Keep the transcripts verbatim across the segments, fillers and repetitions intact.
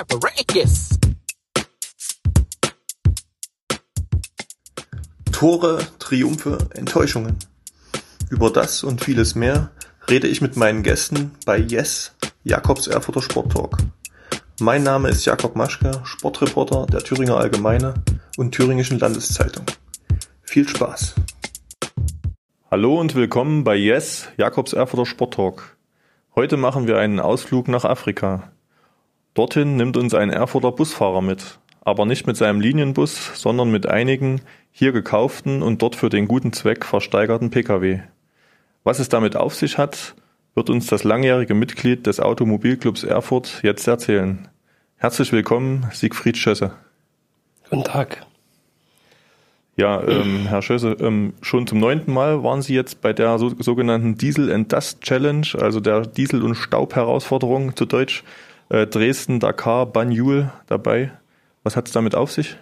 Tore, Triumphe, Enttäuschungen. Über das und vieles mehr rede ich mit meinen Gästen bei Yes, Jakobs Erfurter Sporttalk. Mein Name ist Jakob Maschke, Sportreporter der Thüringer Allgemeine und Thüringischen Landeszeitung. Viel Spaß! Hallo und willkommen bei Yes, Jakobs Erfurter Sporttalk. Heute machen wir einen Ausflug nach Afrika. Dorthin nimmt uns ein Erfurter Busfahrer mit, aber nicht mit seinem Linienbus, sondern mit einigen hier gekauften und dort für den guten Zweck versteigerten Pkw. Was es damit auf sich hat, wird uns das langjährige Mitglied des Automobilclubs Erfurt jetzt erzählen. Herzlich willkommen, Siegfried Schösse. Guten Tag. Ja, ähm, Herr Schösse, ähm, schon zum neunten Mal waren Sie jetzt bei der so, sogenannten Diesel and Dust Challenge, also der Diesel- und Staub-Herausforderung zu Deutsch, äh, Dresden, Dakar, Banjul dabei. Was hat es damit auf sich?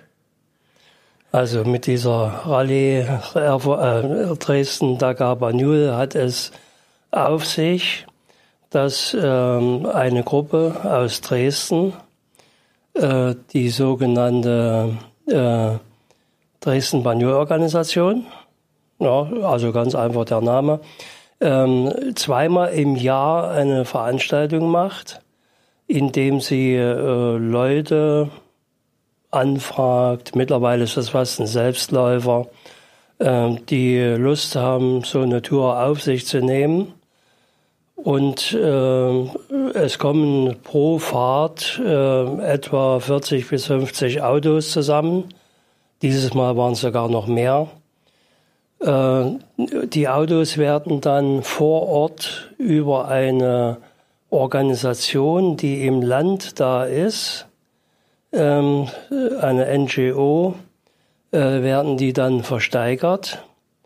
Also mit dieser Rallye äh, Dresden, Dakar, Banjul hat es auf sich, dass ähm, eine Gruppe aus Dresden, äh, die sogenannte äh, Dresden-Banjul-Organisation, ja, also ganz einfach der Name, ähm, zweimal im Jahr eine Veranstaltung macht, indem sie äh, Leute anfragt. Mittlerweile ist das fast ein Selbstläufer, äh, die Lust haben, so eine Tour auf sich zu nehmen. Und äh, es kommen pro Fahrt äh, etwa vierzig bis fünfzig Autos zusammen. Dieses Mal waren es sogar noch mehr. Äh, die Autos werden dann vor Ort über eine Organisation, die im Land da ist, ähm, eine N G O, äh, werden die dann versteigert.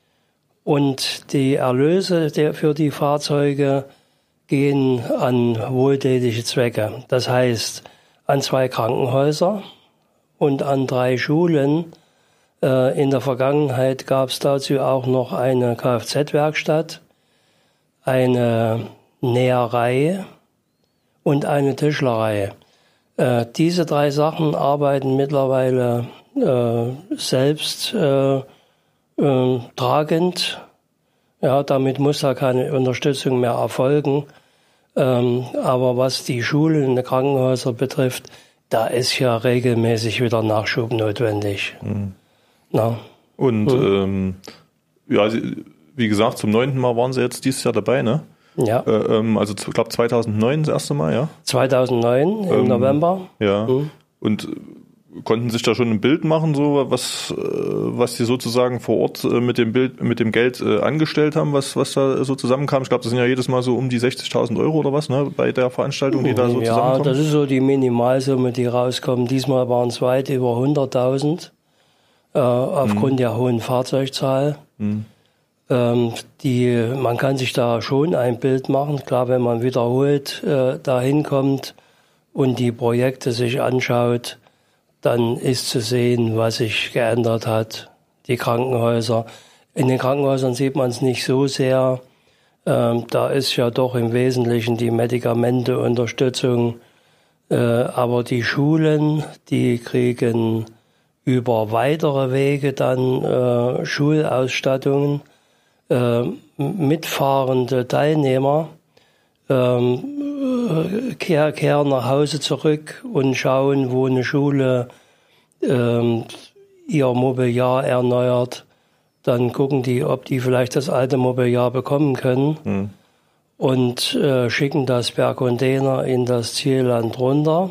Und die Erlöse der, für die Fahrzeuge gehen an wohltätige Zwecke. Das heißt, an zwei Krankenhäuser und an drei Schulen. In der Vergangenheit gab es dazu auch noch eine Kfz-Werkstatt, eine Näherei und eine Tischlerei. Äh, diese drei Sachen arbeiten mittlerweile äh, selbst äh, äh, tragend. Ja, damit muss da keine Unterstützung mehr erfolgen. Ähm, aber was die Schulen und die Krankenhäuser betrifft, da ist ja regelmäßig wieder Nachschub notwendig. Mhm. Na. Und hm. ähm, ja, wie gesagt, zum neunten Mal waren Sie jetzt dieses Jahr dabei, ne? Ja. Äh, ähm, also ich glaube zweitausendneun das erste Mal, ja? zweitausendneun im ähm, November. Ja. Hm. Und konnten sich da schon ein Bild machen, so was, was Sie sozusagen vor Ort mit dem Bild, mit dem Geld angestellt haben, was, was da so zusammenkam? Ich glaube, das sind ja jedes Mal so um die sechzigtausend Euro oder was, ne? Bei der Veranstaltung, die da so ja, zusammenkommt. Ja, das ist so die Minimalsumme, die rauskommt. Diesmal waren es weit über hunderttausend. Äh, aufgrund mhm. der hohen Fahrzeugzahl. Mhm. Ähm, die, man kann sich da schon ein Bild machen. Klar, wenn man wiederholt äh, dahin kommt und die Projekte sich anschaut, dann ist zu sehen, was sich geändert hat. Die Krankenhäuser. In den Krankenhäusern sieht man es nicht so sehr. Ähm, da ist ja doch im Wesentlichen die Medikamenteunterstützung. Äh, aber die Schulen, die kriegen über weitere Wege dann äh, Schulausstattungen, äh, mitfahrende Teilnehmer ähm, äh, kehr, kehren nach Hause zurück und schauen, wo eine Schule äh, ihr Mobiliar erneuert. Dann gucken die, ob die vielleicht das alte Mobiliar bekommen können mhm. und äh, schicken das per Container in das Zielland runter.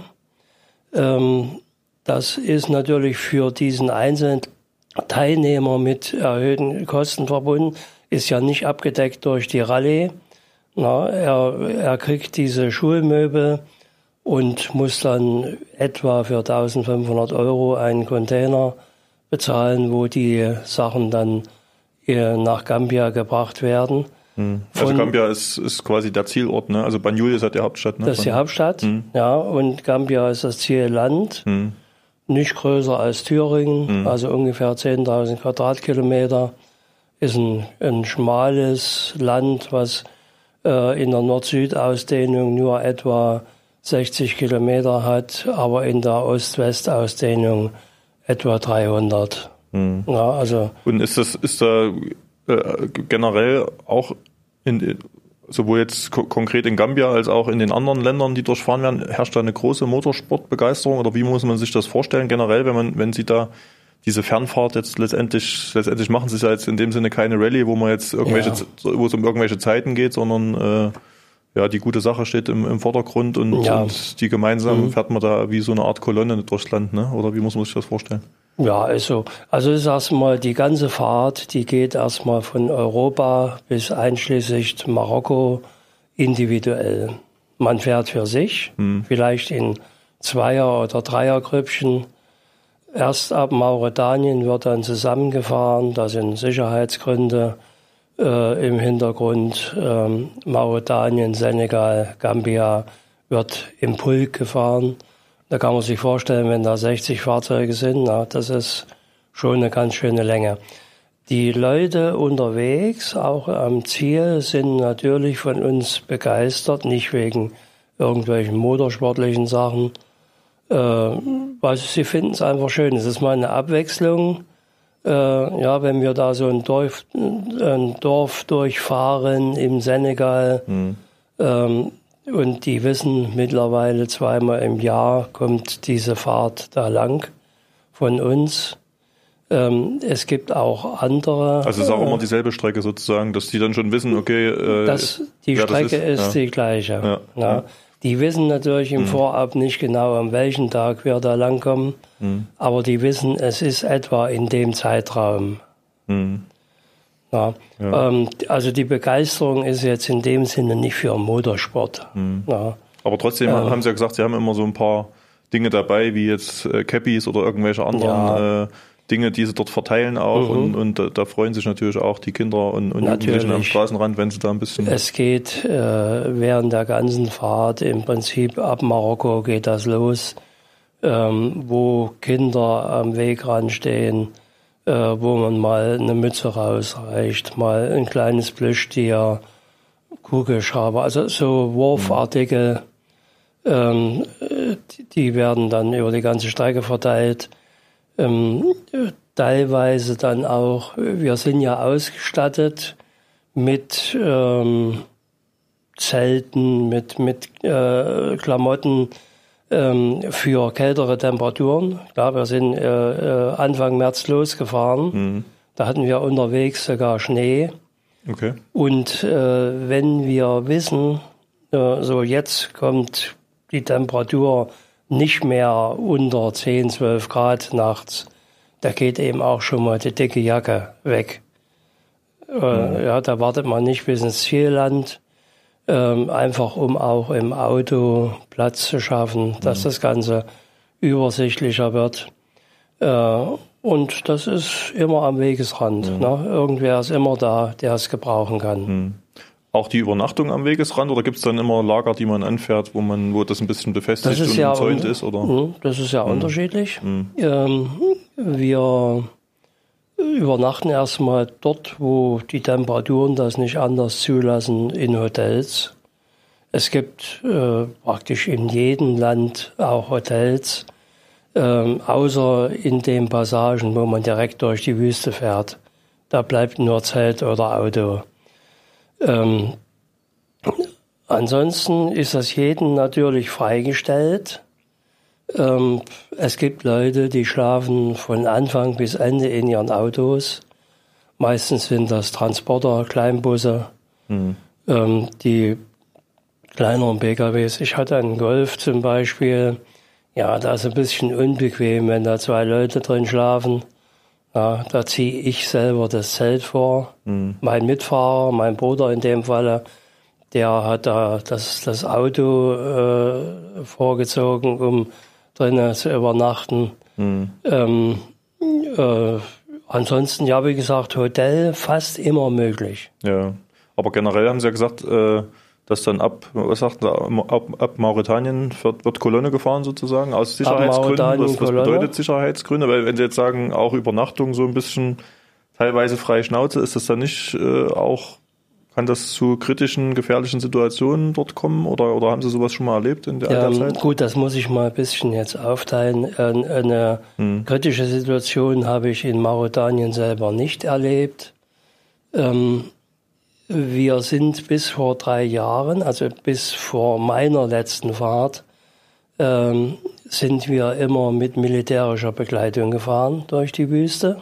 Ähm, Das ist natürlich für diesen einzelnen Teilnehmer mit erhöhten Kosten verbunden, ist ja nicht abgedeckt durch die Rallye. Na, er, er kriegt diese Schulmöbel und muss dann etwa für eintausendfünfhundert Euro einen Container bezahlen, wo die Sachen dann nach Gambia gebracht werden. Hm. Also Von, Gambia ist, ist quasi der Zielort, ne? Also Banjul ist halt die Hauptstadt, ne? Das ist die Hauptstadt, hm. ja, und Gambia ist das Zielland. Hm. Nicht größer als Thüringen, mhm. also ungefähr zehntausend Quadratkilometer. Ist ein, ein schmales Land, was äh, in der Nord-Süd-Ausdehnung nur etwa sechzig Kilometer hat, aber in der Ost-West-Ausdehnung etwa dreihundert. Mhm. Ja, also und ist das, ist da äh, generell auch in, sowohl jetzt ko- konkret in Gambia als auch in den anderen Ländern, die durchfahren werden, herrscht da eine große Motorsportbegeisterung oder wie muss man sich das vorstellen generell, wenn man, wenn Sie da diese Fernfahrt jetzt letztendlich, letztendlich machen Sie es ja jetzt in dem Sinne keine Rallye, wo man jetzt irgendwelche, ja. wo es um irgendwelche Zeiten geht, sondern äh, ja, die gute Sache steht im, im Vordergrund und, ja. und die gemeinsam mhm. fährt man da wie so eine Art Kolonne durchs Land, ne? Oder wie muss man sich das vorstellen? Ja, also, also ist erstmal die ganze Fahrt, die geht erstmal von Europa bis einschließlich Marokko individuell. Man fährt für sich, mhm. vielleicht in Zweier- oder Dreiergrüppchen. Erst ab Mauretanien wird dann zusammengefahren, da sind Sicherheitsgründe äh, im Hintergrund. Ähm, Mauretanien, Senegal, Gambia wird im Pulk gefahren. Da kann man sich vorstellen, wenn da sechzig Fahrzeuge sind, na, das ist schon eine ganz schöne Länge. Die Leute unterwegs, auch am Ziel, sind natürlich von uns begeistert, nicht wegen irgendwelchen motorsportlichen Sachen, äh, weil sie finden es einfach schön. Es ist mal eine Abwechslung. Äh, ja, wenn wir da so ein Dorf, ein Dorf durchfahren im Senegal, mhm. ähm, und die wissen mittlerweile zweimal im Jahr kommt diese Fahrt da lang von uns. Ähm, es gibt auch andere. Also es ist auch äh, immer dieselbe Strecke sozusagen, dass die dann schon wissen, okay, äh, das, die Strecke ist, ist ja. die gleiche. Ja. Ja. Ja. Die wissen natürlich im mhm. Vorab nicht genau, an welchem Tag wir da langkommen, mhm. aber die wissen, es ist etwa in dem Zeitraum. Mhm. Ja. Ja. Ähm, also die Begeisterung ist jetzt in dem Sinne nicht für Motorsport. Mhm. Ja. Aber trotzdem ähm, haben Sie ja gesagt, Sie haben immer so ein paar Dinge dabei, wie jetzt äh, Cappies oder irgendwelche anderen ja. äh, Dinge, die Sie dort verteilen auch. Mhm. Und, und da, da freuen sich natürlich auch die Kinder und, und Jugendlichen am Straßenrand, wenn sie da ein bisschen... Es geht äh, während der ganzen Fahrt im Prinzip ab Marokko geht das los, ähm, wo Kinder am Wegrand stehen, äh, wo man mal eine Mütze rausreicht, mal ein kleines Plüschtier, Kugelschreiber, also so Wurfartikel, ähm, die werden dann über die ganze Strecke verteilt. Ähm, teilweise dann auch, wir sind ja ausgestattet mit ähm, Zelten, mit, mit äh, Klamotten ähm, für kältere Temperaturen. Klar, wir sind äh, Anfang März losgefahren. Mhm. Da hatten wir unterwegs sogar Schnee. Okay. Und äh, wenn wir wissen, äh, so jetzt kommt die Temperatur nicht mehr unter zehn, zwölf Grad nachts, da geht eben auch schon mal die dicke Jacke weg. Äh, mhm. Ja, da wartet man nicht bis ins Zielland, ähm, einfach um auch im Auto Platz zu schaffen, dass mhm. das Ganze übersichtlicher wird. Äh, und das ist immer am Wegesrand. Mhm. Ne? Irgendwer ist immer da, der es gebrauchen kann. Mhm. Auch die Übernachtung am Wegesrand oder gibt es dann immer Lager, die man anfährt, wo man, wo das ein bisschen befestigt und ja umzäunt ist? Oder? Das ist ja mhm. unterschiedlich. Mhm. Ähm, wir übernachten erstmal dort, wo die Temperaturen das nicht anders zulassen, in Hotels. Es gibt äh, praktisch in jedem Land auch Hotels, ähm, außer in den Passagen, wo man direkt durch die Wüste fährt. Da bleibt nur Zelt oder Auto. Ähm, ansonsten ist das jedem natürlich freigestellt. Ähm, es gibt Leute, die schlafen von Anfang bis Ende in ihren Autos. Meistens sind das Transporter, Kleinbusse, mhm. ähm, die kleineren P K Ws. Ich hatte einen Golf zum Beispiel. Ja, da ist ein bisschen unbequem, wenn da zwei Leute drin schlafen. Ja, da ziehe ich selber das Zelt vor. Mhm. Mein Mitfahrer, mein Bruder in dem Falle, der hat da das, das Auto äh, vorgezogen, um drinnen zu übernachten. Mhm. Ähm, äh, ansonsten, ja, wie gesagt, Hotel fast immer möglich. Ja, aber generell haben Sie ja gesagt, äh, dass dann ab, was sagt ab, ab Mauretanien wird, wird Kolonne gefahren sozusagen, aus Sicherheitsgründen. Was, was bedeutet Sicherheitsgründe? Weil wenn Sie jetzt sagen, auch Übernachtung so ein bisschen teilweise freie Schnauze, ist das dann nicht äh, auch Kann das zu kritischen, gefährlichen Situationen dort kommen oder, oder haben Sie sowas schon mal erlebt in der, ja, der Zeit? Gut, das muss ich mal ein bisschen jetzt aufteilen. Eine hm. kritische Situation habe ich in Mauretanien selber nicht erlebt. Wir sind bis vor drei Jahren, also bis vor meiner letzten Fahrt, sind wir immer mit militärischer Begleitung gefahren durch die Wüste.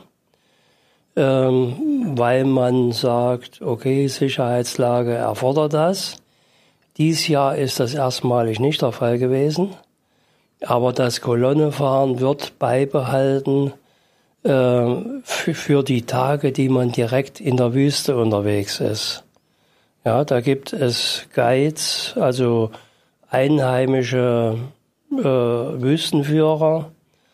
Ähm, weil man sagt, okay, Sicherheitslage erfordert das. Dies Jahr ist das erstmalig nicht der Fall gewesen, aber das Kolonnefahren wird beibehalten äh, für, für die Tage, die man direkt in der Wüste unterwegs ist. Ja, da gibt es Guides, also einheimische äh, Wüstenführer,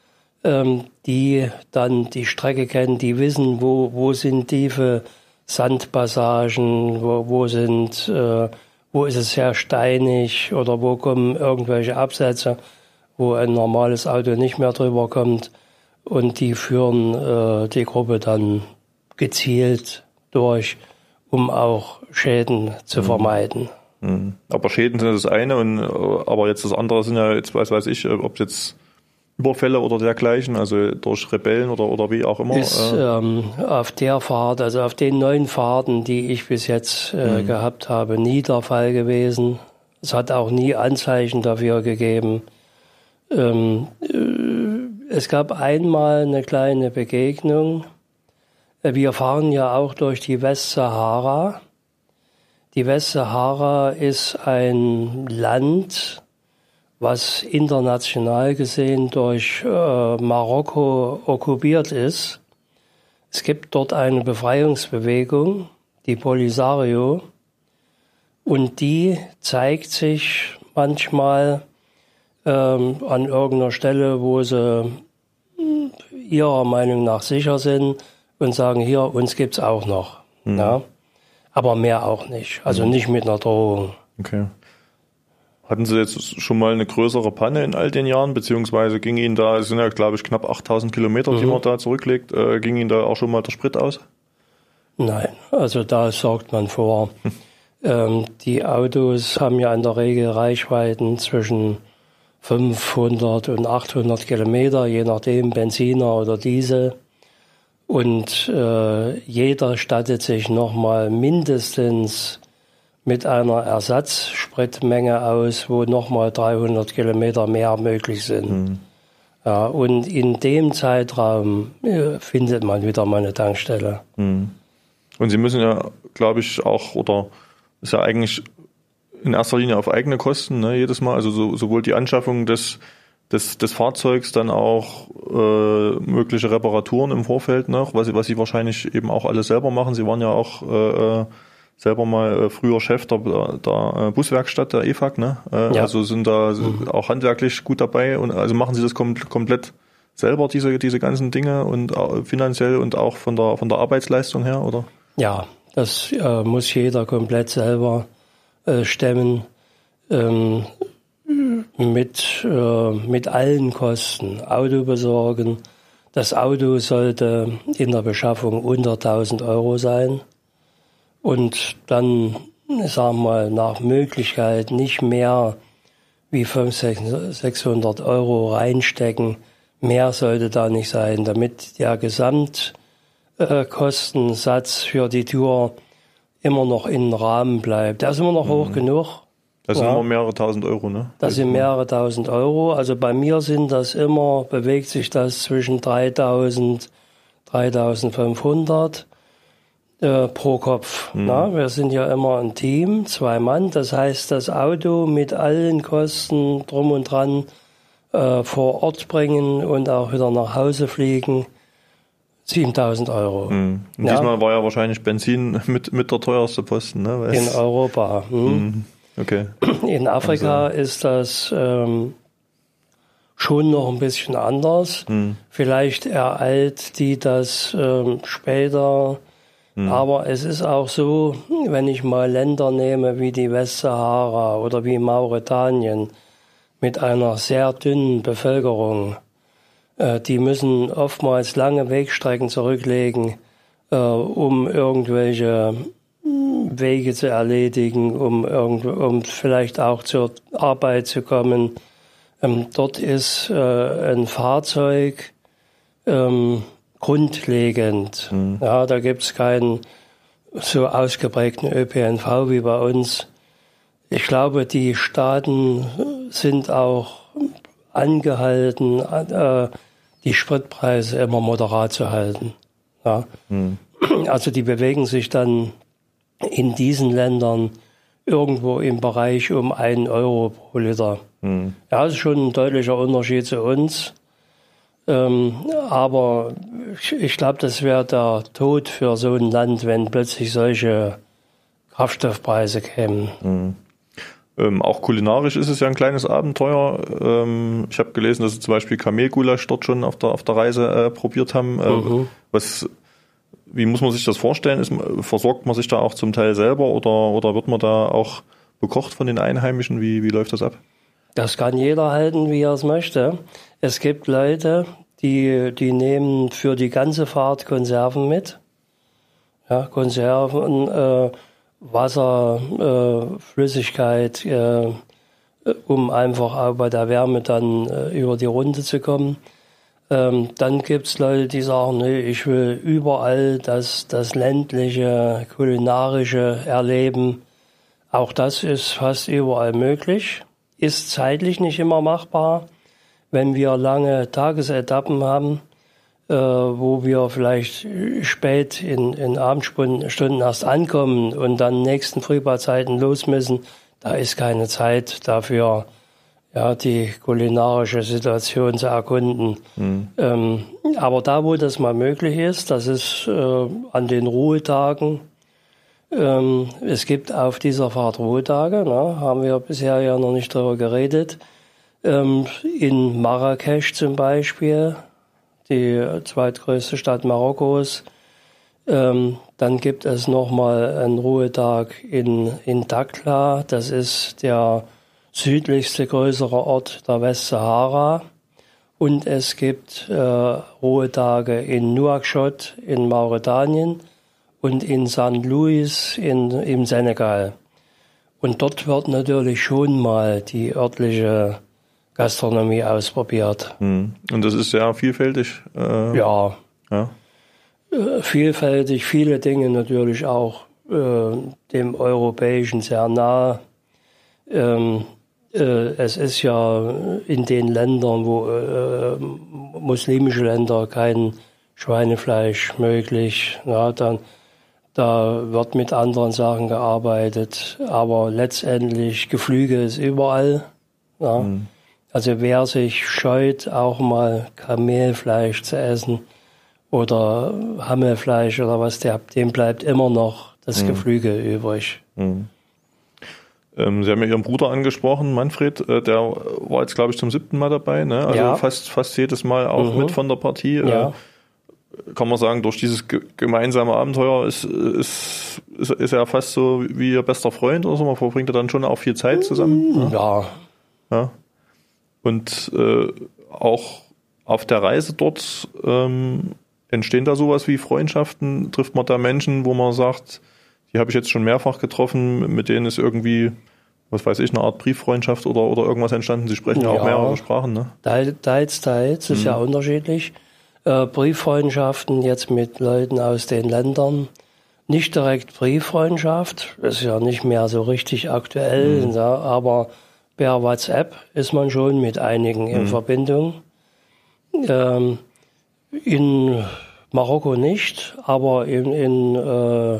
die dann die Strecke kennen, die wissen, wo, wo sind tiefe Sandpassagen, wo, wo sind, äh, wo ist es sehr steinig oder wo kommen irgendwelche Absätze, wo ein normales Auto nicht mehr drüber kommt, und die führen äh, die Gruppe dann gezielt durch, um auch Schäden zu vermeiden. Mhm. Aber Schäden sind das eine, und aber jetzt das andere sind ja jetzt, weiß weiß ich, ob jetzt Überfälle oder dergleichen, also durch Rebellen oder oder wie auch immer. Ist ähm, auf der Fahrt, also auf den neun Fahrten, die ich bis jetzt äh, mhm. gehabt habe, nie der Fall gewesen. Es hat auch nie Anzeichen dafür gegeben. Ähm, äh, es gab einmal eine kleine Begegnung. Wir fahren ja auch durch die Westsahara. Die Westsahara ist ein Land, was international gesehen durch äh, Marokko okkupiert ist. Es gibt dort eine Befreiungsbewegung, die Polisario, und die zeigt sich manchmal ähm, an irgendeiner Stelle, wo sie ihrer Meinung nach sicher sind und sagen, hier, uns gibt's auch noch. Mhm. Ja? Aber mehr auch nicht, also mhm. nicht mit einer Drohung. Okay. Hatten Sie jetzt schon mal eine größere Panne in all den Jahren, beziehungsweise ging Ihnen da, es sind ja glaube ich knapp achttausend Kilometer, mhm. die man da zurücklegt, äh, ging Ihnen da auch schon mal der Sprit aus? Nein, also da sorgt man vor. Hm. Ähm, die Autos haben ja in der Regel Reichweiten zwischen fünfhundert und achthundert Kilometer, je nachdem Benziner oder Diesel. Und äh, jeder stattet sich nochmal mindestens mit einer Ersatzspritmenge aus, wo nochmal dreihundert Kilometer mehr möglich sind. Mhm. Ja, und in dem Zeitraum ja, findet man wieder mal eine Tankstelle. Mhm. Und Sie müssen ja, glaube ich, auch, oder ist ja eigentlich in erster Linie auf eigene Kosten, ne, jedes Mal, also so, sowohl die Anschaffung des, des, des Fahrzeugs, dann auch äh, mögliche Reparaturen im Vorfeld noch, was, was Sie wahrscheinlich eben auch alles selber machen. Sie waren ja auch äh, selber mal äh, früher Chef der, der Buswerkstatt, der E F A C, ne? Äh, ja. Also sind da mhm. auch handwerklich gut dabei, und also machen Sie das kom- komplett selber, diese diese ganzen Dinge, und äh, finanziell und auch von der von der Arbeitsleistung her, oder? Ja, das äh, muss jeder komplett selber äh, stemmen, ähm, mit äh, mit allen Kosten. Auto besorgen. Das Auto sollte in der Beschaffung unter tausend Euro sein. Und dann, sagen wir mal, nach Möglichkeit nicht mehr wie fünfhundert, sechshundert Euro reinstecken. Mehr sollte da nicht sein, damit der Gesamtkostensatz für die Tour immer noch im Rahmen bleibt. Der ist immer noch mhm. hoch genug. Das sind ja. immer mehrere tausend Euro, ne? Das sind mehrere tausend Euro. Also bei mir sind das immer, bewegt sich das zwischen dreitausend, dreitausendfünfhundert. Äh, pro Kopf. Mhm. Na, wir sind ja immer ein Team, zwei Mann. Das heißt, das Auto mit allen Kosten drum und dran äh, vor Ort bringen und auch wieder nach Hause fliegen, siebentausend Euro. Mhm. Und ja. Diesmal war ja wahrscheinlich Benzin mit, mit der teuerste Posten, ne? Weil in Europa. Hm. Mhm. Okay. In Afrika also. ist das ähm, schon noch ein bisschen anders. Mhm. Vielleicht ereilt die das ähm, später. Aber es ist auch so, wenn ich mal Länder nehme wie die Westsahara oder wie Mauretanien mit einer sehr dünnen Bevölkerung, äh, die müssen oftmals lange Wegstrecken zurücklegen, äh, um irgendwelche Wege zu erledigen, um irgendwo, um vielleicht auch zur Arbeit zu kommen. Ähm, dort ist äh, ein Fahrzeug ähm, grundlegend. Mhm. Ja, da gibt's keinen so ausgeprägten Ö P N V wie bei uns. Ich glaube, die Staaten sind auch angehalten, äh, die Spritpreise immer moderat zu halten. Ja. Mhm. Also die bewegen sich dann in diesen Ländern irgendwo im Bereich um einen Euro pro Liter. Mhm. Ja, das ist schon ein deutlicher Unterschied zu uns. Ähm, aber ich, ich glaube, das wäre der Tod für so ein Land, wenn plötzlich solche Kraftstoffpreise kämen. Mhm. Ähm, auch kulinarisch ist es ja ein kleines Abenteuer. Ähm, ich habe gelesen, dass sie zum Beispiel Kamelgulasch dort schon auf der auf der Reise äh, probiert haben. Äh, mhm. Was, wie muss man sich das vorstellen? Ist, versorgt man sich da auch zum Teil selber oder oder wird man da auch bekocht von den Einheimischen? Wie wie läuft das ab? Das kann jeder halten, wie er es möchte. Es gibt Leute, die die nehmen für die ganze Fahrt Konserven mit. Ja, Konserven. Äh, Wasser, äh, Flüssigkeit, äh, um einfach auch bei der Wärme dann äh, über die Runde zu kommen. Ähm, dann gibt's Leute, die sagen, nee, ich will überall das, das ländliche, kulinarische erleben. Auch das ist fast überall möglich. Ist zeitlich nicht immer machbar. Wenn wir lange Tagesetappen haben, Äh, wo wir vielleicht spät in, in Abendstunden Stunden erst ankommen und dann nächsten Frühbahrzeiten los müssen, da ist keine Zeit dafür, ja, die kulinarische Situation zu erkunden. Mhm. Ähm, aber da, wo das mal möglich ist, das ist äh, an den Ruhetagen. Ähm, es gibt auf dieser Fahrt Ruhetage, ne, haben wir bisher ja noch nicht darüber geredet. Ähm, in Marrakesch zum Beispiel, die zweitgrößte Stadt Marokkos. Ähm, dann gibt es nochmal einen Ruhetag in, in Dakhla. Das ist der südlichste größere Ort der Westsahara. Und es gibt äh, Ruhetage in Nouakchott in Mauretanien und in Sankt Louis in, im Senegal. Und dort wird natürlich schon mal die örtliche Gastronomie ausprobiert. Und das ist sehr vielfältig? Äh, ja. ja. Äh, vielfältig, viele Dinge natürlich auch äh, dem Europäischen sehr nah. Ähm, äh, es ist ja in den Ländern, wo äh, muslimische Länder kein Schweinefleisch möglich, ja, dann da wird mit anderen Sachen gearbeitet, aber letztendlich Geflügel ist überall. Ja. Mhm. Also wer sich scheut, auch mal Kamelfleisch zu essen oder Hammelfleisch oder was, der, dem bleibt immer noch das mhm. Geflügel übrig. Mhm. Ähm, Sie haben ja Ihren Bruder angesprochen, Manfred, äh, der war jetzt, glaube ich, zum siebten Mal dabei, ne? Also ja. fast, fast jedes Mal auch mhm. mit von der Partie. Ja. Äh, kann man sagen, durch dieses ge- gemeinsame Abenteuer ist, ist, ist, ist er fast so wie Ihr bester Freund oder so? Man verbringt ja dann schon auch viel Zeit zusammen. Ja. Ja. Und äh, auch auf der Reise dort ähm, entstehen da sowas wie Freundschaften? Trifft man da Menschen, wo man sagt, die habe ich jetzt schon mehrfach getroffen, mit denen ist irgendwie, was weiß ich, eine Art Brieffreundschaft oder, oder irgendwas entstanden? Sie sprechen ja auch mehrere Sprachen, ne? Teils, teils, ist mhm. ja unterschiedlich. Äh, Brieffreundschaften jetzt mit Leuten aus den Ländern. Nicht direkt Brieffreundschaft, ist ja nicht mehr so richtig aktuell, mhm. ja, aber per WhatsApp ist man schon mit einigen in mhm. Verbindung. Ähm, in Marokko nicht, aber in, in äh,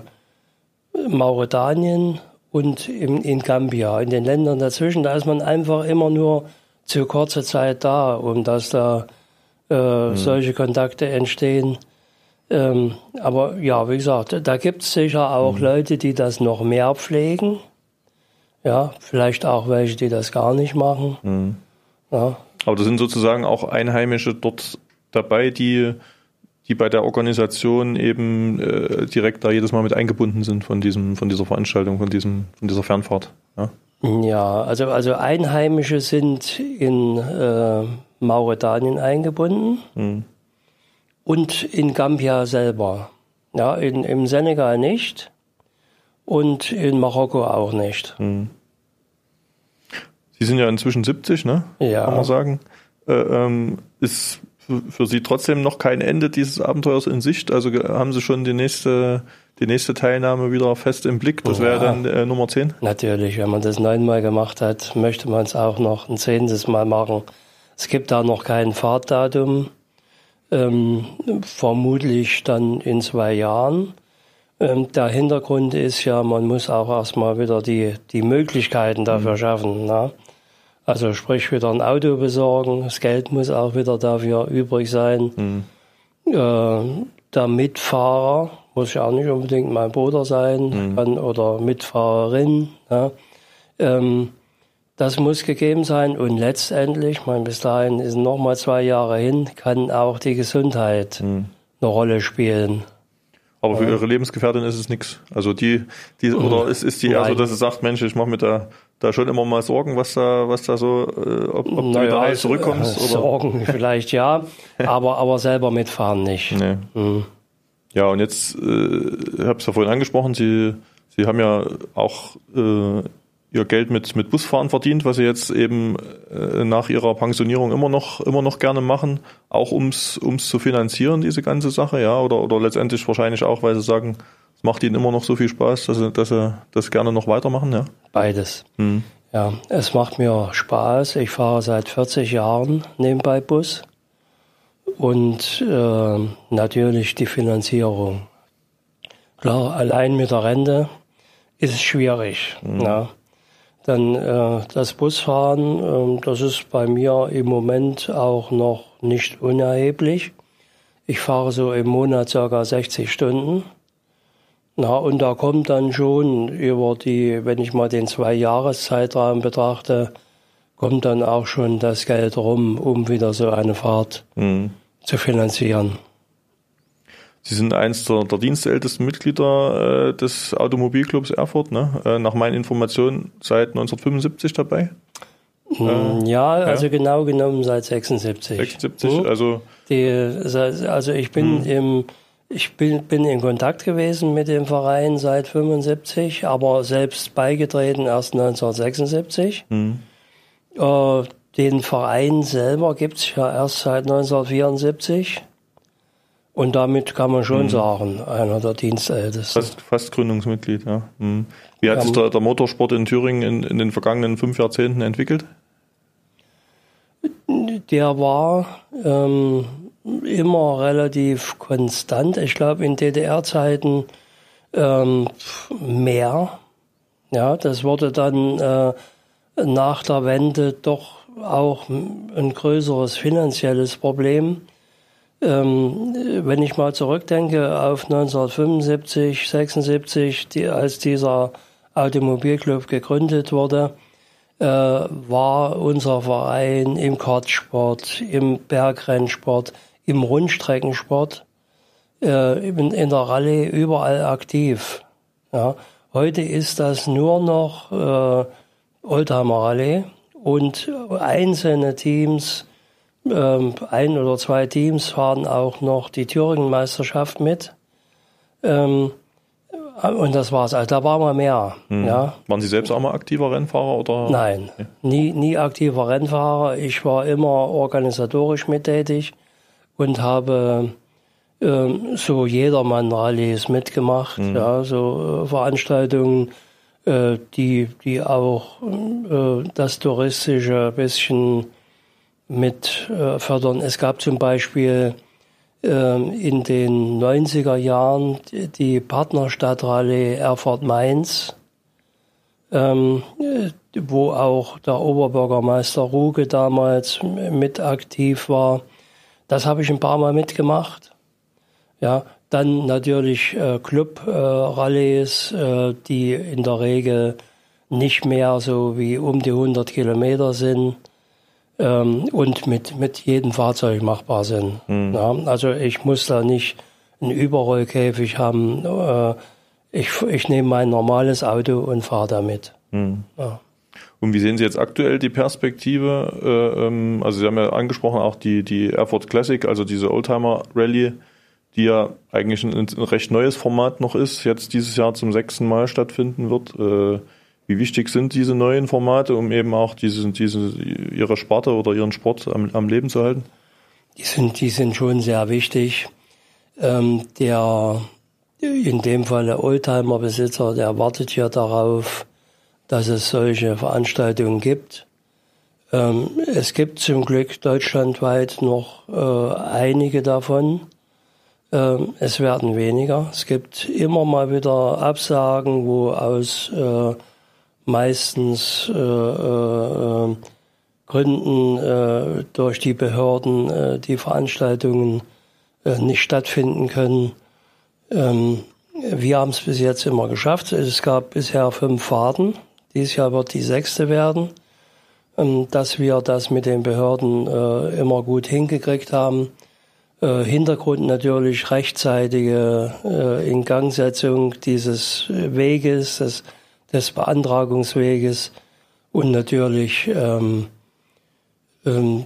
Mauretanien und in, in Gambia, in den Ländern dazwischen, da ist man einfach immer nur zu kurzer Zeit da, um dass da äh, mhm. solche Kontakte entstehen. Ähm, aber ja, wie gesagt, da gibt es sicher auch mhm. Leute, die das noch mehr pflegen. Ja, vielleicht auch welche, die das gar nicht machen. Mhm. Ja. Aber da sind sozusagen auch Einheimische dort dabei, die, die bei der Organisation eben äh, direkt da jedes Mal mit eingebunden sind von diesem, von dieser Veranstaltung, von diesem, von dieser Fernfahrt. Ja, ja also, also Einheimische sind in äh, Mauretanien eingebunden mhm. und in Gambia selber. Ja, in, im Senegal nicht. und in Marokko auch nicht. Hm. Sie sind ja inzwischen siebzig, ne? Ja. Kann man sagen. Äh, ähm, ist für, für Sie trotzdem noch kein Ende dieses Abenteuers in Sicht? Also haben Sie schon die nächste, die nächste Teilnahme wieder fest im Blick? Das wäre ja dann äh, Nummer zehn? Natürlich, wenn man das neunmal gemacht hat, möchte man es auch noch ein zehntes Mal machen. Es gibt da noch kein Fahrtdatum. Ähm, vermutlich dann in zwei Jahren. Ähm, der Hintergrund ist ja, man muss auch erstmal wieder die, die Möglichkeiten dafür mhm. schaffen. Ne? Also sprich wieder ein Auto besorgen, das Geld muss auch wieder dafür übrig sein. Mhm. Äh, der Mitfahrer muss ja auch nicht unbedingt mein Bruder sein mhm. kann, oder Mitfahrerin. Ne? Ähm, Das muss gegeben sein und letztendlich, ich meine, bis dahin ist noch mal zwei Jahre hin, kann auch die Gesundheit hm. eine Rolle spielen. Aber für ja. Ihre Lebensgefährtin ist es nichts. Also die, die hm. oder ist, ist die eher so, dass sie sagt, Mensch, ich mache mir da, da schon immer mal Sorgen, was da, was da so, äh, ob, ob naja, du wieder heil zurückkommst? Äh, oder? Sorgen vielleicht ja, aber, aber selber mitfahren nicht. Nee. Hm. Ja, und jetzt, äh, ich habe es ja vorhin angesprochen, Sie, Sie haben ja auch äh, Ihr Geld mit, mit Busfahren verdient, was Sie jetzt eben äh, nach Ihrer Pensionierung immer noch, immer noch gerne machen, auch ums, ums zu finanzieren, diese ganze Sache, ja, oder, oder letztendlich wahrscheinlich auch, weil Sie sagen, es macht Ihnen immer noch so viel Spaß, dass Sie, dass Sie das gerne noch weitermachen, ja? Beides. Hm. Ja, es macht mir Spaß. Ich fahre seit vierzig Jahren nebenbei Bus und äh, natürlich die Finanzierung. Klar, allein mit der Rente ist es schwierig, hm. ja. Dann äh, das Busfahren, äh, das ist bei mir im Moment auch noch nicht unerheblich. Ich fahre so im Monat ca. sechzig Stunden. Na, und da kommt dann schon über die, wenn ich mal den Zwei-Jahres-Zeitraum betrachte, kommt dann auch schon das Geld rum, um wieder so eine Fahrt mhm. zu finanzieren. Sie sind eins der, der dienstältesten Mitglieder äh, des Automobilclubs Erfurt, ne? Äh, nach meinen Informationen seit neunzehnhundertfünfundsiebzig dabei. Äh, ja, also ja. genau genommen seit sechsundsiebzig. sechsundsiebzig, hm? also die, also ich bin hm. im ich bin, bin in Kontakt gewesen mit dem Verein seit fünfundsiebzig, aber selbst beigetreten erst neunzehnhundertsechsundsiebzig. Hm. Äh, den Verein selber gibt's ja erst seit neunzehnhundertvierundsiebzig. Und damit kann man schon mhm. sagen, einer der Dienstältesten. Fast, fast Gründungsmitglied, ja. Mhm. Wie hat ja, sich der, der Motorsport in Thüringen in, in den vergangenen fünf Jahrzehnten entwickelt? Der war ähm, immer relativ konstant. Ich glaube, in D D R-Zeiten ähm, mehr. Ja, das wurde dann äh, nach der Wende doch auch ein größeres finanzielles Problem. Ähm, wenn ich mal zurückdenke auf neunzehnhundertfünfundsiebzig, sechsundsiebzig, die, als dieser Automobilclub gegründet wurde, äh, war unser Verein im Kartsport, im Bergrennsport, im Rundstreckensport, äh, in, in der Rallye überall aktiv. Ja. Heute ist das nur noch äh, Oldtimer Rallye und einzelne Teams, ein oder zwei Teams fahren auch noch die Thüringen-Meisterschaft mit. Ähm, und das war's. Also da waren wir mehr. Hm. Ja. Waren Sie selbst auch mal aktiver Rennfahrer? Oder? Nein, ja. nie, nie aktiver Rennfahrer. Ich war immer organisatorisch mittätig und habe ähm, so Jedermann-Rallyes mitgemacht. Hm. Ja, so äh, Veranstaltungen, äh, die, die auch äh, das Touristische ein bisschen mit äh, fördern. Es gab zum Beispiel äh, in den neunziger Jahren die, die Partnerstadtrallye Erfurt-Mainz, ähm, wo auch der Oberbürgermeister Ruge damals mit aktiv war. Das habe ich ein paar Mal mitgemacht. Ja, dann natürlich äh, Club-Rallyes, äh, die in der Regel nicht mehr so wie um die hundert Kilometer sind. Ähm, und mit, mit jedem Fahrzeug machbar sind. Mhm. Ja, also ich muss da nicht einen Überrollkäfig haben. Äh, ich, ich nehme mein normales Auto und fahre damit. Mhm. Ja. Und wie sehen Sie jetzt aktuell die Perspektive? Äh, ähm, also Sie haben ja angesprochen auch die, die Erfurt Classic, also diese Oldtimer Rallye, die ja eigentlich ein, ein recht neues Format noch ist, jetzt dieses Jahr zum sechsten Mal stattfinden wird. Äh, wie wichtig sind diese neuen Formate, um eben auch diese, diese ihre Sparte oder ihren Sport am, am Leben zu halten? Die sind, die sind schon sehr wichtig. Ähm, der, in dem Fall der Oldtimer-Besitzer, der wartet hier darauf, dass es solche Veranstaltungen gibt. Ähm, es gibt zum Glück deutschlandweit noch äh, einige davon. Ähm, es werden weniger. Es gibt immer mal wieder Absagen, wo aus äh, meistens äh, äh, Gründen äh, durch die Behörden äh, die Veranstaltungen äh, nicht stattfinden können. Ähm, wir haben es bis jetzt immer geschafft. Es gab bisher fünf Fahrten. Dieses Jahr wird die sechste werden. Ähm, dass wir das mit den Behörden äh, immer gut hingekriegt haben. Äh, Hintergrund natürlich rechtzeitige äh, Ingangsetzung dieses Weges, des, des Beantragungsweges und natürlich ähm, ähm,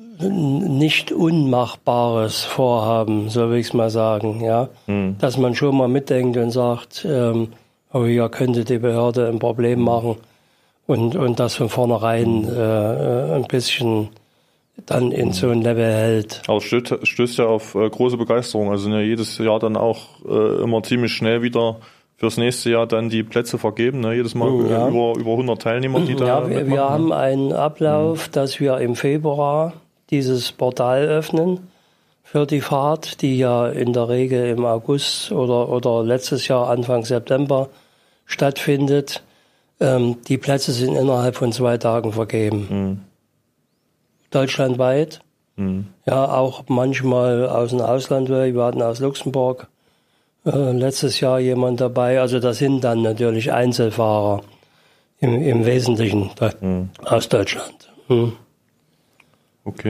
nicht unmachbares Vorhaben, so will ich es mal sagen, ja, mhm. dass man schon mal mitdenkt und sagt, ähm, oh, hier könnte die Behörde ein Problem machen und und das von vornherein äh, ein bisschen dann in so ein Level hält. Aber es stößt, stößt ja auf äh, große Begeisterung. Also sind ja jedes Jahr dann auch äh, immer ziemlich schnell wieder fürs nächste Jahr dann die Plätze vergeben. Ne? Jedes Mal ja. über, über hundert Teilnehmer, die da Ja, wir, wir haben einen Ablauf, mhm. dass wir im Februar dieses Portal öffnen für die Fahrt, die ja in der Regel im August oder, oder letztes Jahr Anfang September stattfindet. Ähm, die Plätze sind innerhalb von zwei Tagen vergeben. Mhm. Deutschlandweit. Mhm. Ja, auch manchmal aus dem Ausland. Wir hatten aus Luxemburg äh, letztes Jahr jemand dabei. Also das sind dann natürlich Einzelfahrer im, im Wesentlichen mhm. aus Deutschland. Mhm. Okay.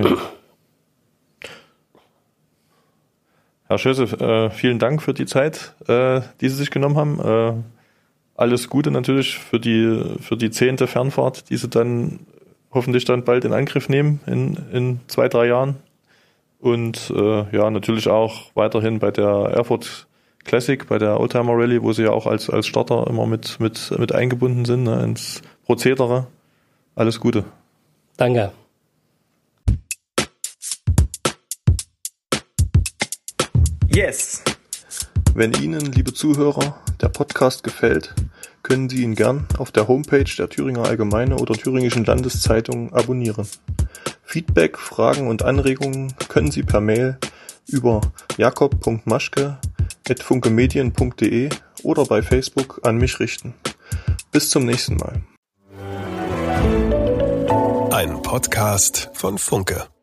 Herr Schöse, äh, vielen Dank für die Zeit, äh, die Sie sich genommen haben. Äh, alles Gute natürlich für die für die zehnte Fernfahrt, die Sie dann hoffentlich dann bald in Angriff nehmen in in zwei, drei Jahren. Und äh, ja, natürlich auch weiterhin bei der Erfurt Classic, bei der Oldtimer Rallye, wo Sie ja auch als als Starter immer mit mit mit eingebunden sind, ne, ins Prozedere. Alles Gute. Danke. Yes! Wenn Ihnen, liebe Zuhörer, der Podcast gefällt, können Sie ihn gern auf der Homepage der Thüringer Allgemeine oder Thüringischen Landeszeitung abonnieren. Feedback, Fragen und Anregungen können Sie per Mail über jakob punkt maschke at funkemedien punkt de oder bei Facebook an mich richten. Bis zum nächsten Mal. Ein Podcast von Funke.